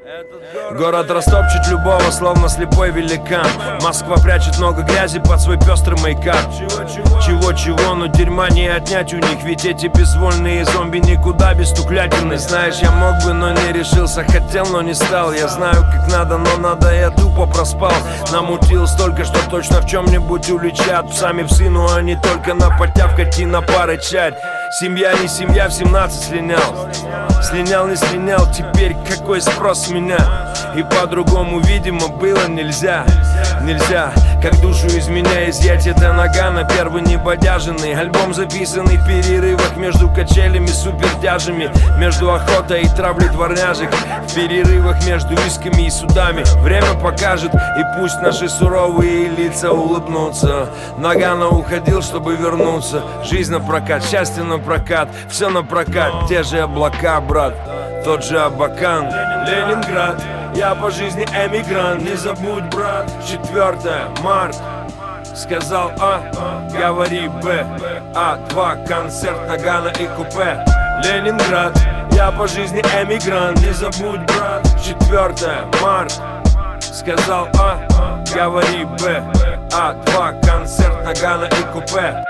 Город растопчет любого, словно слепой великан. Москва прячет много грязи под свой пестрый мейкап. Чего-чего, но дерьма не отнять у них. Ведь эти безвольные зомби никуда без стуклятины. Знаешь, я мог бы, но не решился. Хотел, но не стал. Я знаю, как надо, но надо, я тупо проспал. Намутил столько, что точно в чем-нибудь уличат. Сами псы, но они только на потявкать и на порычать. Семья не семья, в 17 слинял. Слинял, не слинял, теперь какой спрос с меня? И по-другому, видимо, было нельзя. Нельзя, как душу из меня изъять. Это Нагано, первый небодяженный альбом, записанный в перерывах между качелями, супертяжами, между охотой и травлей дворняжек, в перерывах между исками и судами. Время покажет, и пусть наши суровые лица улыбнутся. Нагано уходил, чтобы вернуться. Жизнь на прокат, счастье на прокат, все на прокат. Те же облака, брат, тот же Абакан. Ленинград, я по жизни эмигрант. Не забудь, брат, 4 марта. Сказал А, говори Б. А2, концерт Нагано и купе. Ленинград, я по жизни эмигрант. Не забудь, брат, 4 марта. Сказал А, говори Б. А2, концерт Нагано и купе.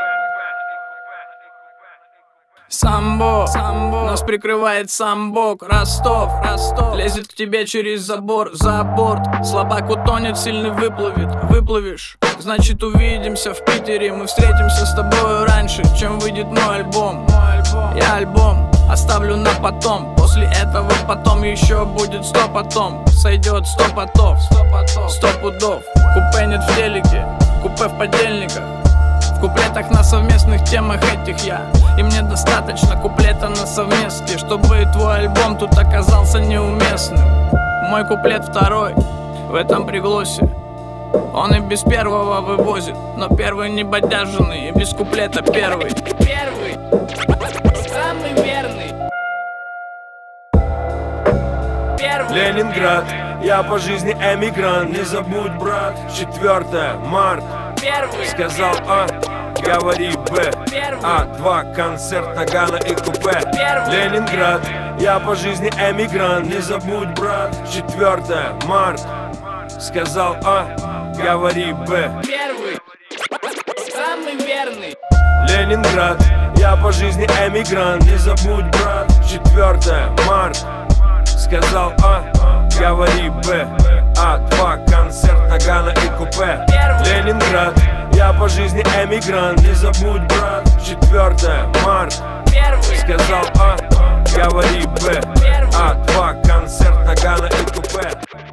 Самбо, нас прикрывает сам Бог. Ростов, лезет к тебе через забор, за борт. Слабак утонет, сильный выплывет. Выплывешь, значит увидимся в Питере. Мы встретимся с тобой раньше, чем выйдет мой альбом. Я альбом оставлю на потом. После этого потом еще будет 100 потом. Сойдет 100 потов, 100 пудов. Купе нет в телеке, купе в подельниках. В куплетах на совместных темах этих я. И мне достаточно куплета на совместке, чтобы твой альбом тут оказался неуместным. Мой куплет второй в этом приглосе. Он и без первого вывозит, но первый не бодяженный, и без куплета первый. Первый, самый верный. Первый. Ленинград, я по жизни эмигрант. Не забудь, брат, 4 марта. Первый. Сказал А, говори Б. А2, концерт Нагано и купе. Ленинград, я по жизни эмигрант. Не забудь, брат, 4 марта. Сказал А, говори Б. Первый, самый верный. Ленинград, я по жизни эмигрант. Не забудь, брат, 4 марта. Сказал А, говори Б. А2, концерт Нагано и купе. Ленинград, я по жизни эмигрант. Не забудь, брат, 4 марта. Сказал А, говори Б. А2, концерт Нагано и купе.